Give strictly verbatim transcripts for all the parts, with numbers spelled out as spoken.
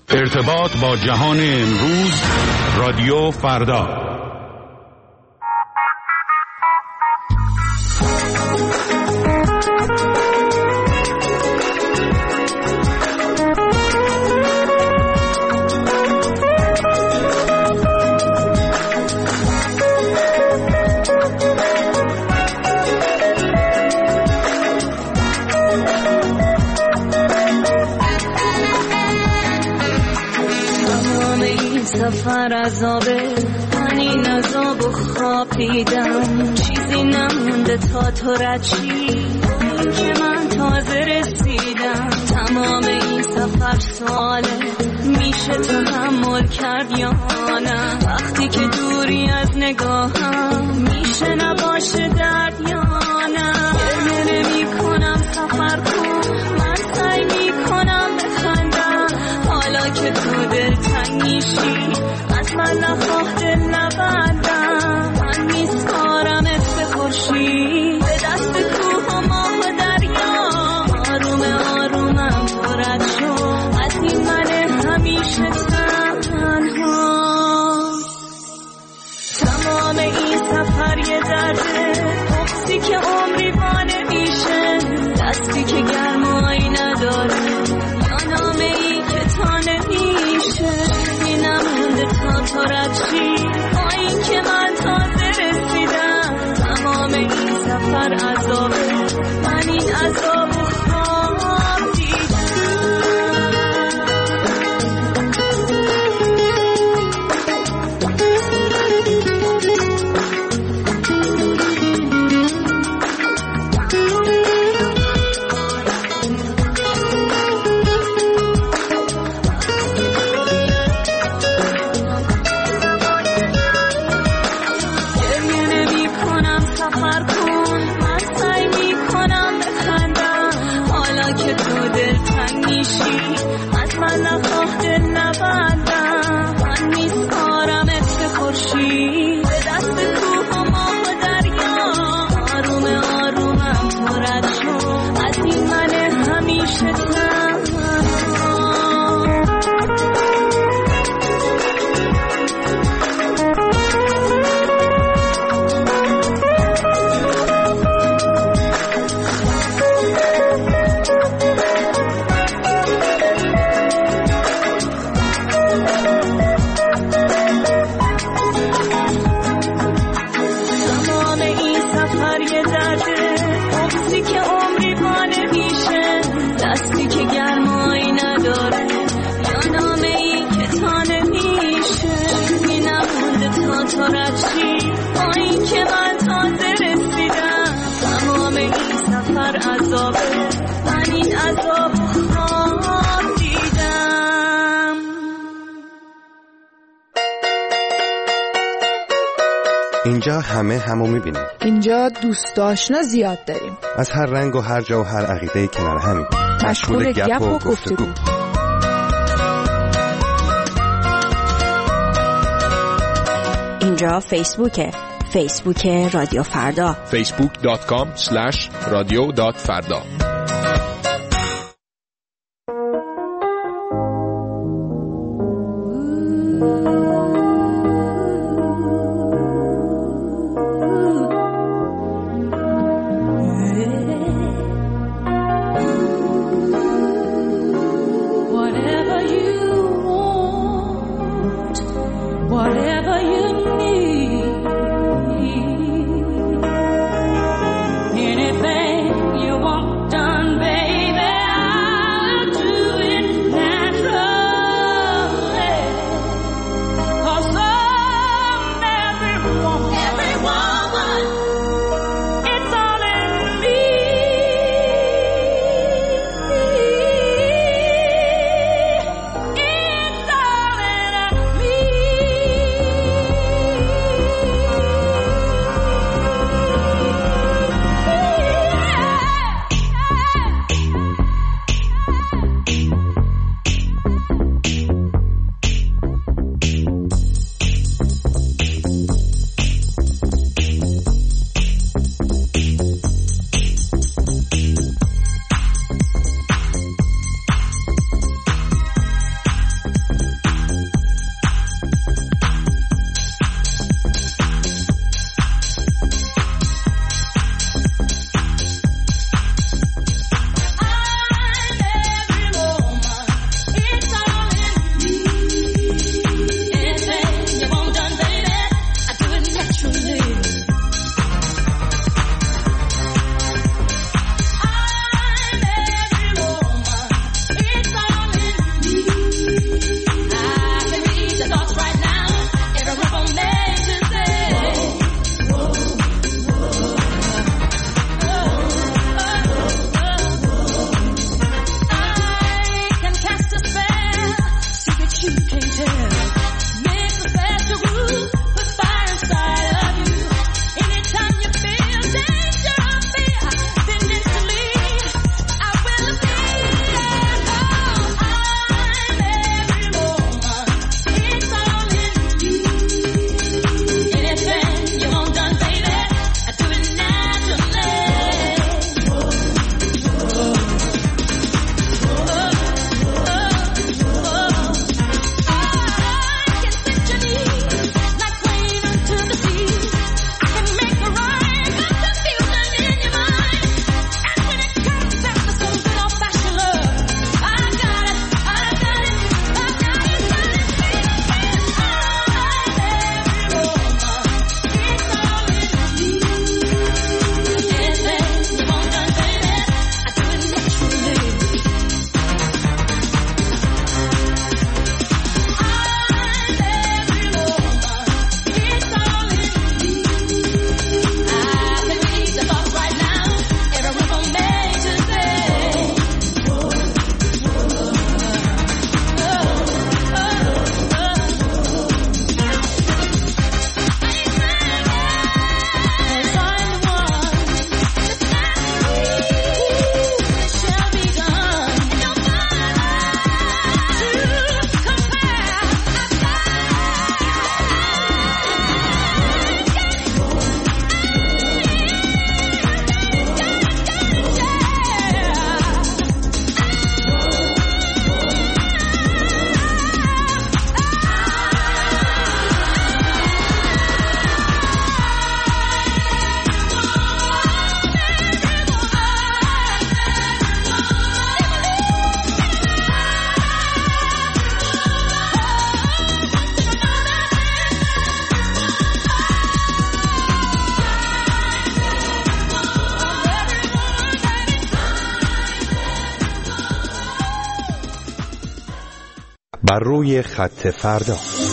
ارتباط با جهان امروز، رادیو فردا. سفر عذابه، من این عذاب و خواب دیدم، چیزی نمونده تا تو رد شی، که من تازه رسیدم. تمام این سفر ساله، میشه تحمل کرد یا نه؟ وقتی که دوری از نگاهم، میشه نباشه درد یا نه؟ گریه نمی کنم سفر کن، من سعی میکنم بخندم، حالا که تو دل تنگ میشی، از من نخواه دل نبندم. من میسپارمت به خورشید، به دست کوه و ماه و دریا، آروم آرومم پرد شو از این من همیشه تنها. تمام این سفر یه درده، بغضی که عمری با نمیشه، دستی که گرمایی نداره، یا نامه ای که تا نمیشه. تا تو رد شی، با این که من تازه رسیدم. تمام این سفر عذابه، من این عذاب و خواب دیدم. از من نخواه دل نبندم. من میسپارمت به خورشید، به دست کوه و ماه و دریا، آروم آرومم پرد شو از این من همیشه تنها. اینجا همه همو میبینیم. اینجا دوست آشنا زیاد داریم، از هر رنگ و هر جا و هر عقیده کنار همیم، مشغول گپ و گفتگو. اینجا فیسبوکه، فیسبوک رادیو فردا، فیسبوک دات کام اسلش رادیو دات فردا. Anything you want بر روی خط فردا.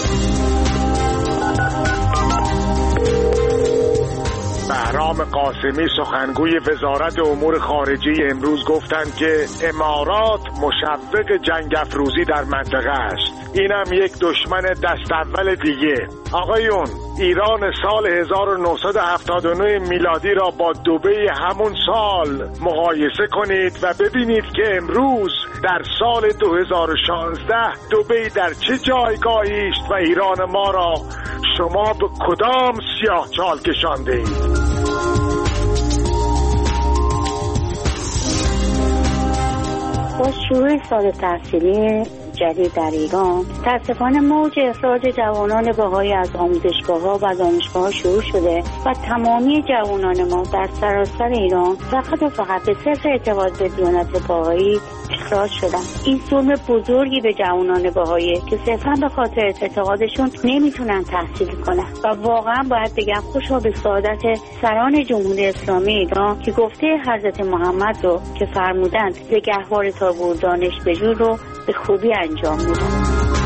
بهرام قاسمی سخنگوی وزارت امور خارجه امروز گفتند که امارات مشوق جنگ افروزی در منطقه است. اینم یک دشمن دست اول دیگه. آقایون، ایران سال هزار و نهصد و هفتاد و نه میلادی را با دبی همون سال مقایسه کنید و ببینید که امروز در سال دو هزار و شانزده دبی در چه جایگاهی است و ایران ما را شما به کدام سیاه چال کشانده اید؟ با شروع سال تحصیلی جدید در ایران متاسفانه موج اخراج جوانان بهایی از آموزشگاه‌ها و دانشگاه‌ها شروع شده و تمامی جوانان ما در سراسر ایران فقط و فقط به صرف اعتقاد به دیانت بهایی اخراج شدن. این ظلم بزرگی به جوانان بهایی که صرفاً به خاطر اعتقادشون نمیتونن تحصیل کنن و واقعا باید بگم خوشا به سعادت سران جمهوری اسلامی ایران که گفته حضرت محمد رو که فرمودند ز گهواره تا گور دانش بجو رو به خوبی انجام میدن.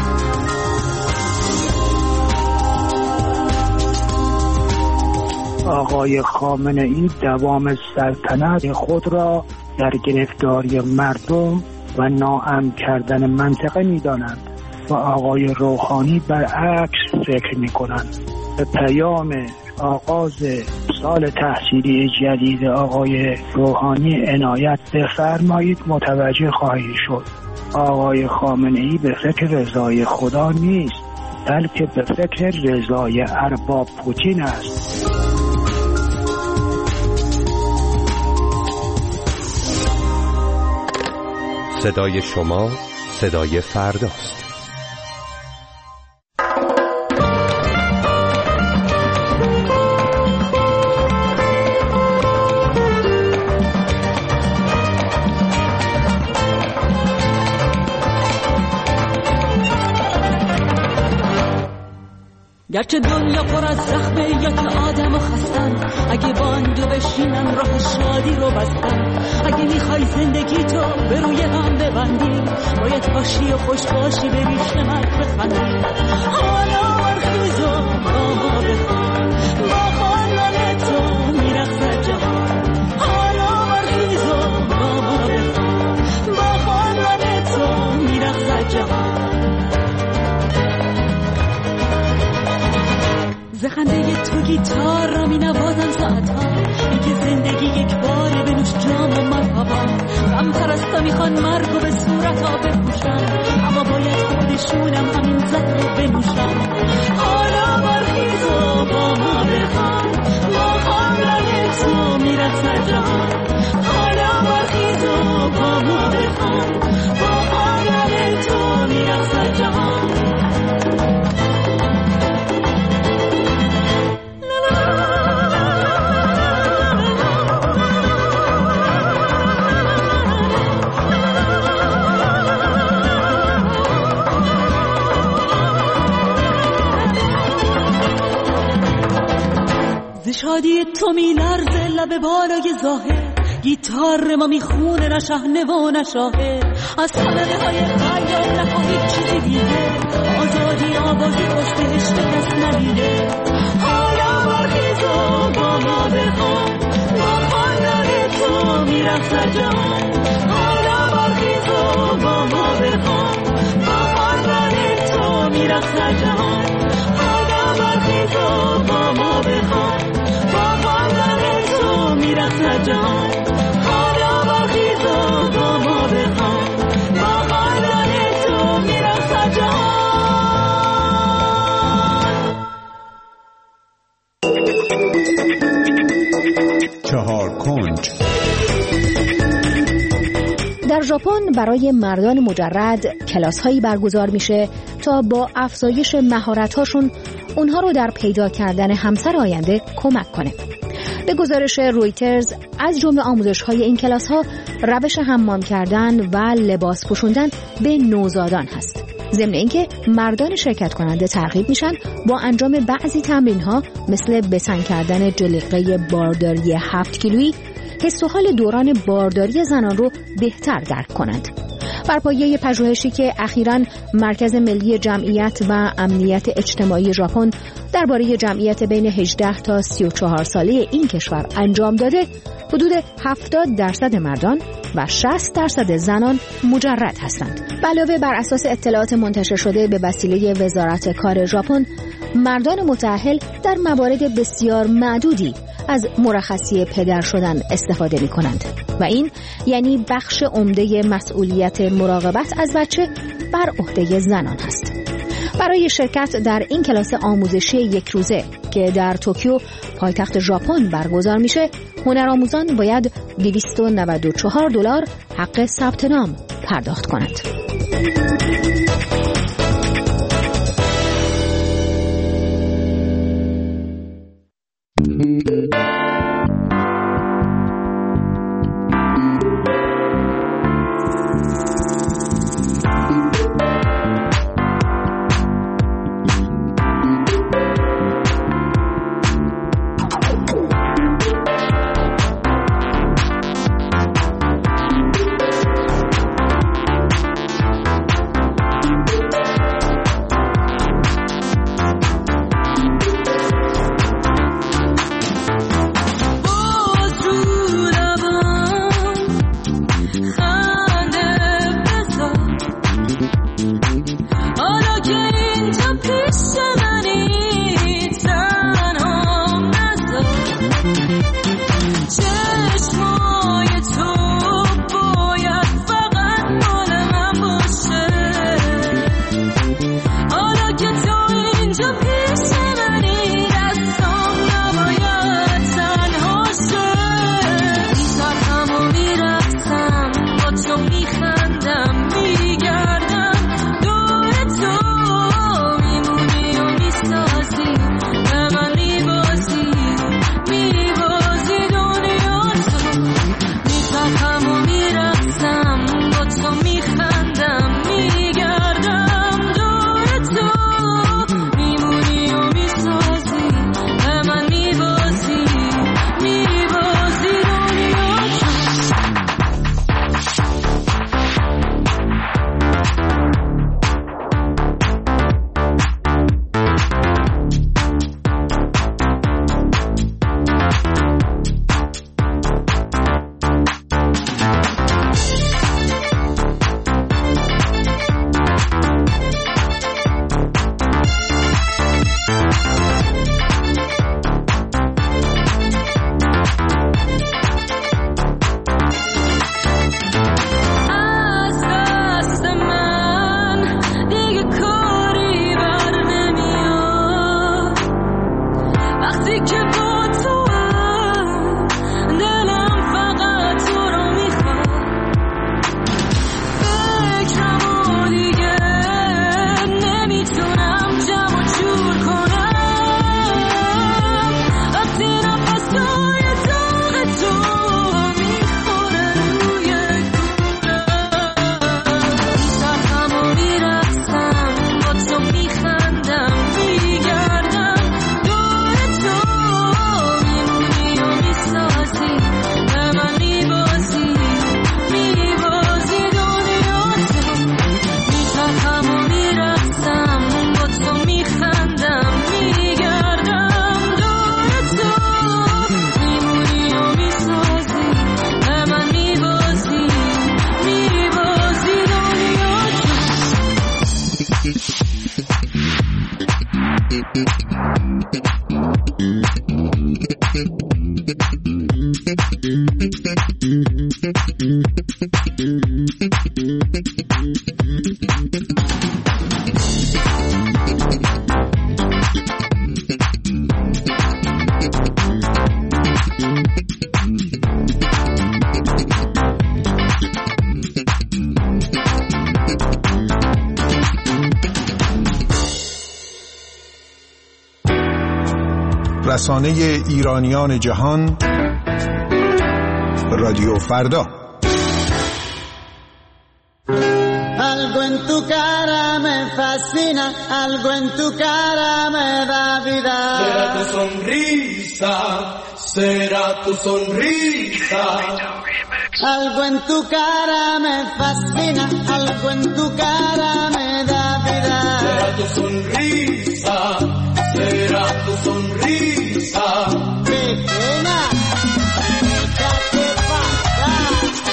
آقای خامنه‌ای دوام سلطنت خود را در گرفتاری مردم و ناامن کردن منطقه می‌دانند و آقای روحانی برعکس فکر می‌کنند. به پیام آغاز سال تحصیلی جدید آقای روحانی عنایت بفرمایید متوجه خواهید شد. آقای خامنه‌ای به فکر رضای خدا نیست، بلکه به فکر رضای ارباب پوتین است. صدای شما صدای فرداست. گرچه دنیا پر از زخمه یا که آدم و خستن، اگه باندو بشینن راه شادی رو بستن. اگه میخوای زندگی تو به روی هم ببندی، باید باشی و خوش باشی بری شمک بخندی. حالا برخیز و با ما بخوان، با خواندن تو میرخصد جهان. حالا برخیز و با ما بخوان، با خواندن تو میرخصد جهان. زخنده تو گیتار را می نوازم ساعتها، اینکه زندگی یک باره بنوش جام و مرحبا. غم پرستا میخوان مرگ و به صورت ها بپوشن، اما باید خودشونم همین زهر رو بنوشن. حالا برخیز و با ما بخوان، با خواندن تو میرخصد جهان. حالا برخیز و با ما بخوان، با خواندن تو میرخصد جهان. شادی تو می لرزه لب بالای ظاهر، گیتار ما میخونه نه شهنه و نه شاهر. از صدمه های خیال نخواهی چیزی دیگه، آزادی آبادی از بهشت کس ندیده. حالا برخیز و با ما بخوان، با خواندن تو میرخصد جهان. حالا برخیز و با ما بخوان، با خواندن تو میرخصد جهان. حالا برخیز و با ما بخوان، میرخصد جهان. حالا برخیز و با ما بخوان، با خواندن تو میرخصد جهان. چهار کنج. در ژاپن برای مردان مجرد کلاس‌هایی برگزار میشه تا با افزایش مهارت‌هاشون اونها رو در پیدا کردن همسر آینده کمک کنه. به گزارش رویترز از جمله آموزش‌های این کلاس‌ها روش حمام کردن و لباس پوشوندن به نوزادان هست. ضمن اینکه مردان شرکت کننده ترغیب میشن با انجام بعضی تمرین‌ها مثل بسن کردن جلیقه بارداری هفت کیلویی حس و حال دوران بارداری زنان رو بهتر درک کنند. بر پایه پژوهشی که اخیراً مرکز ملی جمعیت و امنیت اجتماعی ژاپن درباره جمعیت بین هجده تا سی و چهار ساله این کشور انجام داده، حدود هفتاد درصد مردان و شصت درصد زنان مجرد هستند. علاوه بر اساس اطلاعات منتشر شده به وسیله وزارت کار ژاپن، مردان متأهل در موارد بسیار معدودی از مرخصی پدر شدن استفاده می کنند و این یعنی بخش عمده مسئولیت مراقبت از بچه بر عهده زنان است. برای شرکت در این کلاس آموزشی یک روزه که در توکیو پایتخت ژاپن برگزار میشه، هنرآموزان باید دویست و نود و چهار دلار حق ثبت نام پرداخت کنند. رسانه ایرانیان جهان، رادیو فردا. Algo en tu cara me fascina, algo en tu cara me da vida. Será tu sonrisa, será tu sonrisa. Algo en tu cara me fascina, algo en tu cara me da vida. Será tu sonrisa, será tu sonrisa. Pequeña, déjate pasar.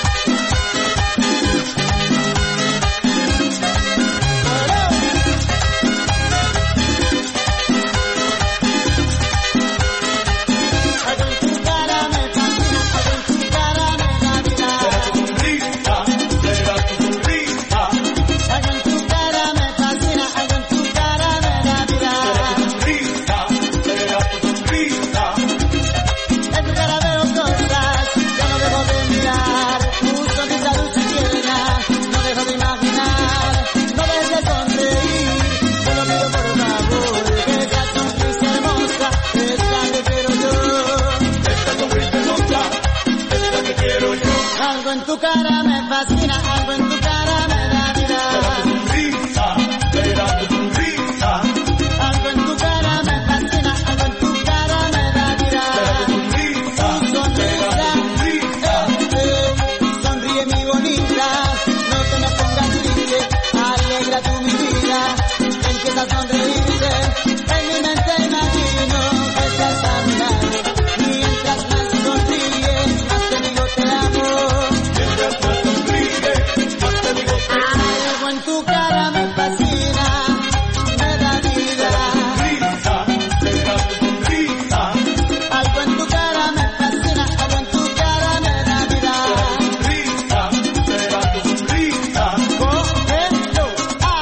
Algo en tu cara me fascina, algo en tu cara me da vida. Será tu sonrisa, será tu sonrisa. Algo en tu cara me fascina, algo en tu cara me da vida. Será tu sonrisa, será tu sonrisa. Eh, eh, sonríe mi bonita, no te me pongas triste, alegra tu mi vida, empieza a sonreírte, en mi mente imagino que estás a mi lado, mientras más sonríes, más te digo te amo. Algo en tu cara me fascina, me da vida. Será tu sonrisa. Algo en tu cara me fascina, algo en tu cara me da vida. Será tu sonrisa. Cógelo, ah.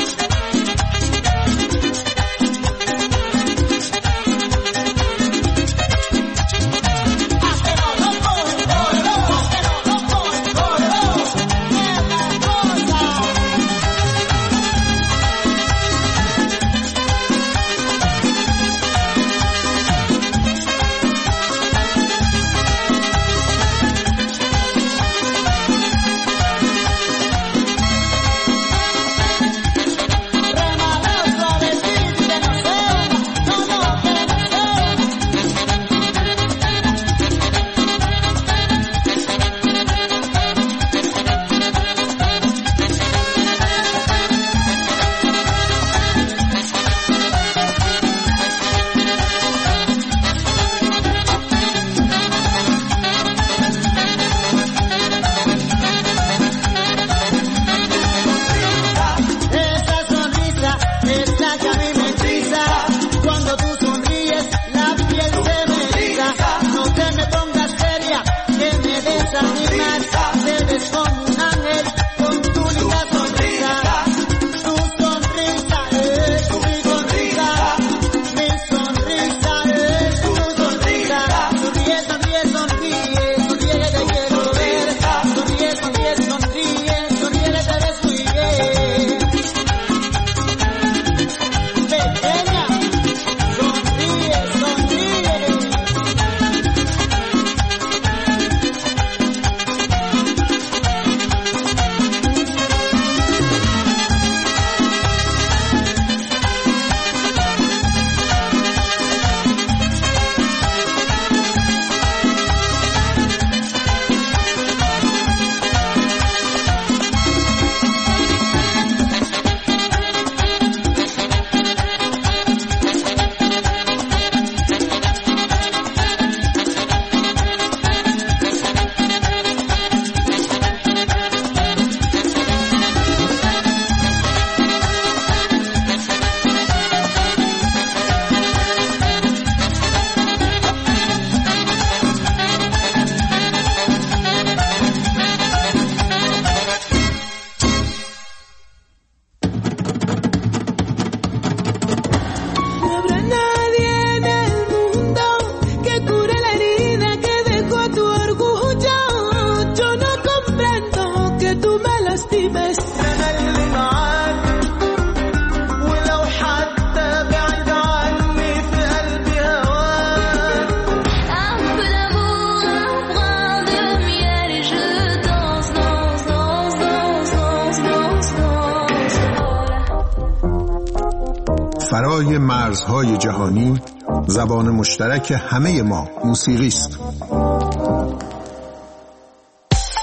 فرای مرزهای جهانی زبان مشترک همه ما موسیقی است.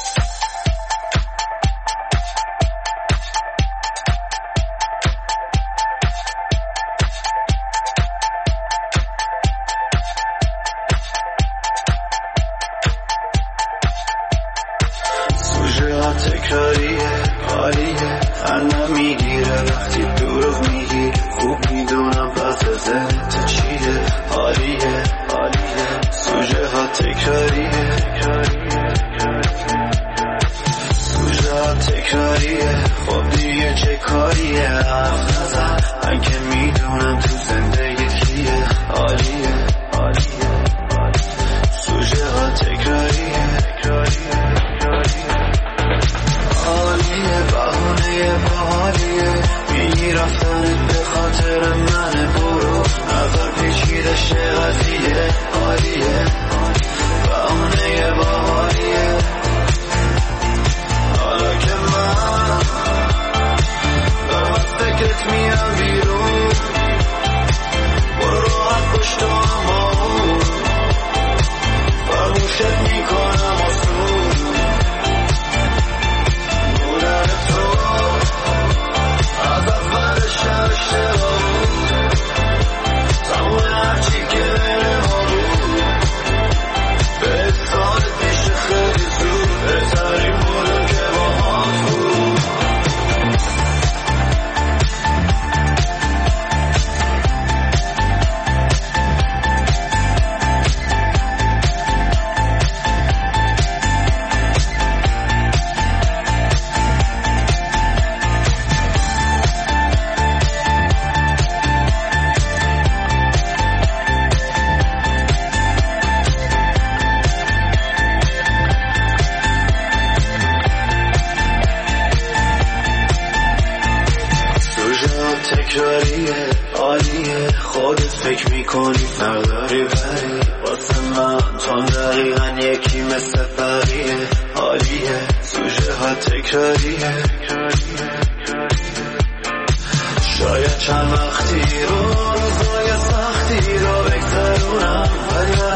غم میگیره وقتی دروغ میگی، خوب میدونم پس ذهنت چیه. حالیه حالیه سوژه ها تکراریه، سوژه ها تکراریه. خب دیگه چه کاریه، حرف نزن من که میدونم تو زندگی کیه. حالیه حالیه سوژه ها تکراریه، حالیه بهانه باحالیه. میگی رفتنت به خاطر من، برو نظر پیچیده شه قضیه. حالیه بهانه باحالیه. حالا که من دارم از فکرت میام بیرون، برو راحت پشت همون فراموشت میکنم آسون. بودن تو از اول شب اشتباه بود، تمام هرچی که بین ما بود به احسانت میشه خیلی زود. بهترین بودم که با هم بود. تکراریه عالیه، خودت فکر میکنی فرق داری ولی واسه من تو دقیقا یکی مثل بقیه. عالیه سوژه ها تکراریه، شاید چند وقتی رو روزای سختی رو بگذرونم، ولی